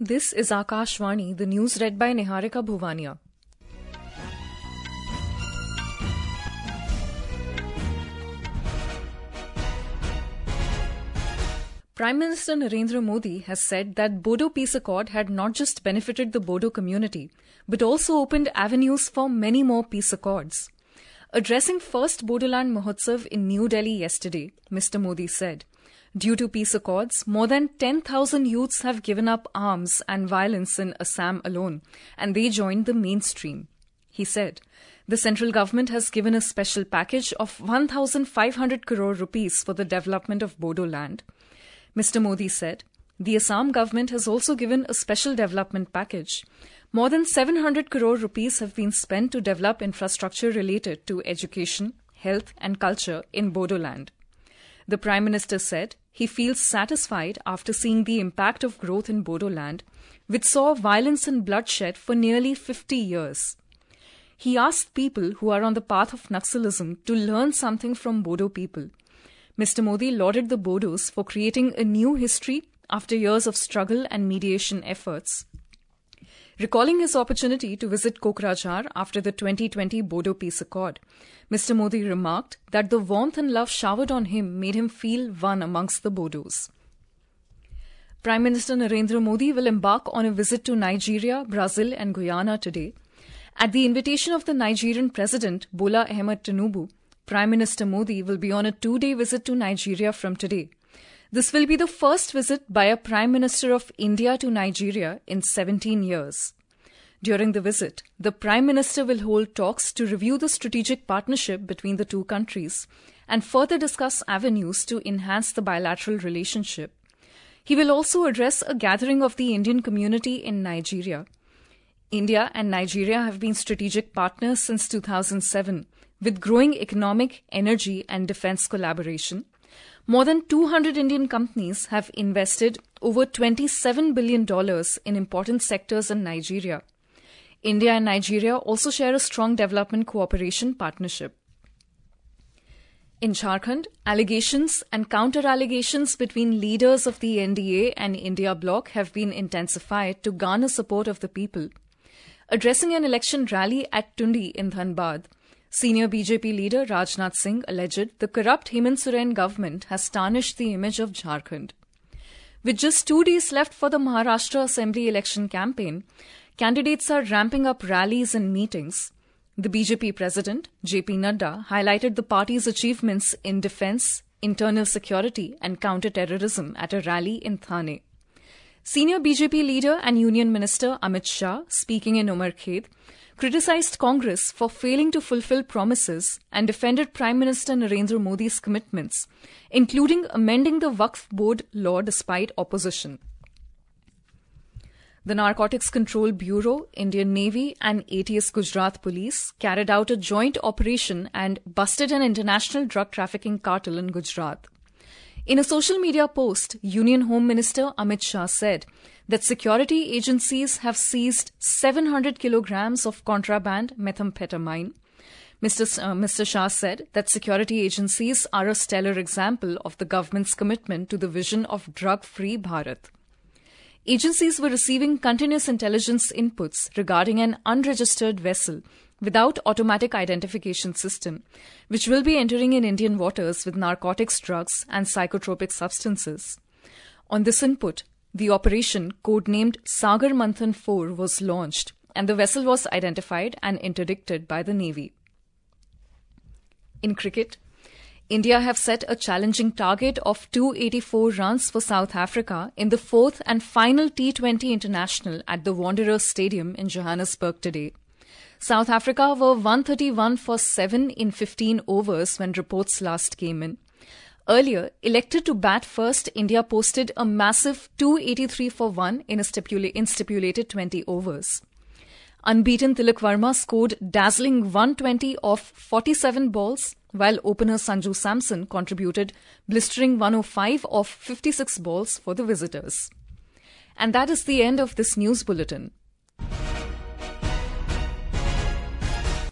This is Akashvani, the news read by Niharika Bhuvania. Prime Minister Narendra Modi has said that Bodo Peace Accord had not just benefited the Bodo community, but also opened avenues for many more peace accords. Addressing first Bodoland Mahotsav in New Delhi yesterday, Mr. Modi said, due to peace accords, more than 10,000 youths have given up arms and violence in Assam alone, and they joined the mainstream. He said, the central government has given a special package of 1,500 crore rupees for the development of Bodo land. Mr. Modi said, the Assam government has also given a special development package. More than 700 crore rupees have been spent to develop infrastructure related to education, health and culture in Bodo land. The Prime Minister said he feels satisfied after seeing the impact of growth in Bodo land, which saw violence and bloodshed for nearly 50 years. He asked people who are on the path of Naxalism to learn something from Bodo people. Mr. Modi lauded the Bodos for creating a new history after years of struggle and mediation efforts. Recalling his opportunity to visit Kokrajhar after the 2020 Bodo Peace Accord, Mr. Modi remarked that the warmth and love showered on him made him feel one amongst the Bodos. Prime Minister Narendra Modi will embark on a visit to Nigeria, Brazil and Guyana today. At the invitation of the Nigerian President Bola Ahmed Tinubu, Prime Minister Modi will be on a 2-day visit to Nigeria from today. This will be the first visit by a Prime Minister of India to Nigeria in 17 years. During the visit, the Prime Minister will hold talks to review the strategic partnership between the two countries and further discuss avenues to enhance the bilateral relationship. He will also address a gathering of the Indian community in Nigeria. India and Nigeria have been strategic partners since 2007, with growing economic, energy and defense collaboration. More than 200 Indian companies have invested over $27 billion in important sectors in Nigeria. India and Nigeria also share a strong development cooperation partnership. In Jharkhand, allegations and counter-allegations between leaders of the NDA and India bloc have been intensified to garner support of the people. Addressing an election rally at Tundi in Dhanbad, Senior BJP leader Rajnath Singh alleged the corrupt Hemant Soren government has tarnished the image of Jharkhand. With just 2 days left for the Maharashtra Assembly election campaign, candidates are ramping up rallies and meetings. The BJP president, JP Nadda, highlighted the party's achievements in defence, internal security and counter-terrorism at a rally in Thane. Senior BJP leader and Union Minister Amit Shah, speaking in Umarkhed, criticized Congress for failing to fulfill promises and defended Prime Minister Narendra Modi's commitments, including amending the Waqf Board law despite opposition. The Narcotics Control Bureau, Indian Navy and ATS Gujarat Police carried out a joint operation and busted an international drug trafficking cartel in Gujarat. In a social media post, Union Home Minister Amit Shah said that security agencies have seized 700 kilograms of contraband methamphetamine. Mr. Shah said that security agencies are a stellar example of the government's commitment to the vision of drug-free Bharat. Agencies were receiving continuous intelligence inputs regarding an unregistered vessel without automatic identification system, which will be entering in Indian waters with narcotics, drugs and psychotropic substances. On this input, the operation, codenamed Sagar Manthan 4, was launched and the vessel was identified and interdicted by the Navy. In cricket, India have set a challenging target of 284 runs for South Africa in the 4th and final T20 International at the Wanderers Stadium in Johannesburg today. South Africa were 131 for 7 in 15 overs when reports last came in. Earlier, elected to bat first, India posted a massive 283 for 1 in stipulated 20 overs. Unbeaten Tilak Verma scored dazzling 120 off 47 balls, while opener Sanju Samson contributed blistering 105 off 56 balls for the visitors. And that is the end of this news bulletin.